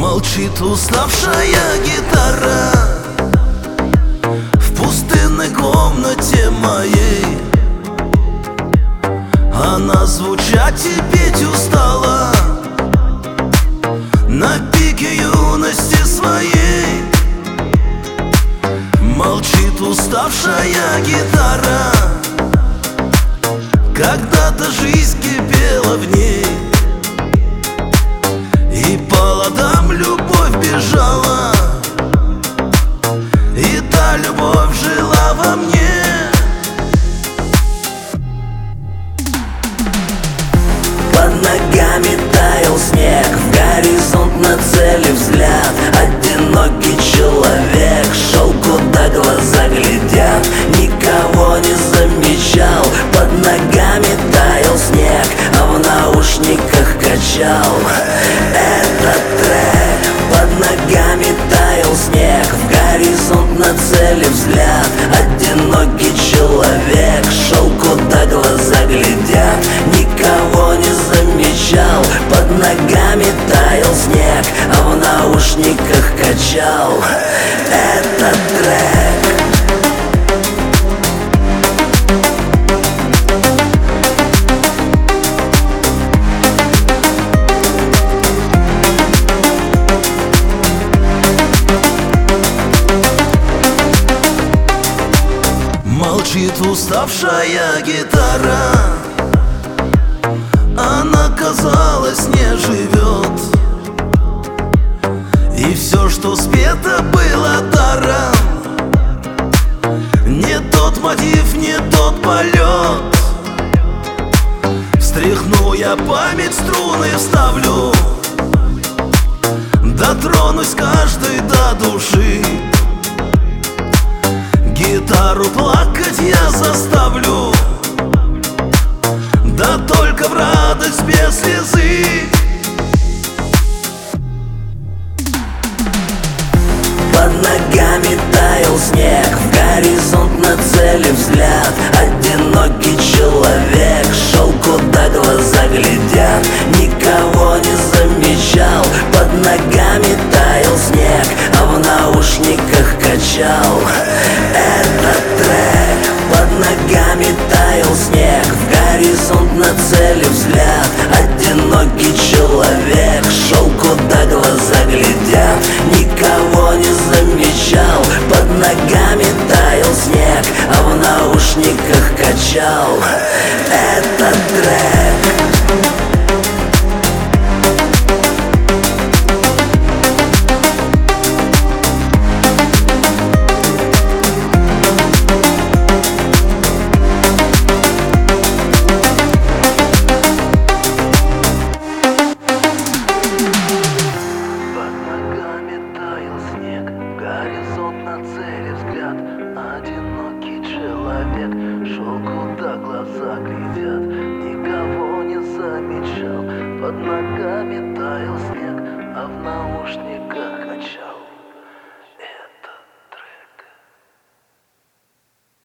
Молчит уставшая гитара в пустынной комнате моей. Она звучать и петь устала на пике юности своей. Молчит уставшая гитара, когда-то жизнь кипела в ней, и по ладам любовь бежала, и та любовь жила во мне. Под ногами таял снег, в горизонт нацелив взгляд. Одинокий человек шел, куда глаза глядят, никого не замечал. Под ногами таял снег, а в наушниках качал этот трек. Под ногами таял снег, в горизонт нацелив взгляд. Одинокий человек шел, куда глаза глядят, никого не замечал. Под ногами таял снег, а в наушниках качал этот трек. Молчит уставшая гитара, она, казалось, не живет, и все, что спето, было даром. Не тот мотив, не тот полет. Встряхну я память, струны вставлю, дотронусь каждой до души. Гитару плакать я заставлю, да только в радость без слезы. Под ногами таял снег, в горизонт нацелив взгляд. Одинокий человек шел, куда глаза глядят, никого не замечал. Под ногами таял снег, а в наушниках качал этот трек. Под ногами таял снег, в горизонт нацелив взгляд. Одинокий человек шел, куда глаза глядят, никого не замечал. Под ногами таял снег, а в наушниках качал этот трек. Нацелив взгляд, одинокий человек шел, куда глаза глядят, никого не замечал. Под ногами таял снег, а в наушниках